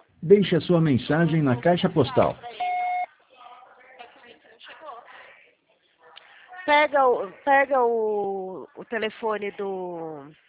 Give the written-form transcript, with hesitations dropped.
Deixe a sua mensagem na caixa postal. Pega o telefone do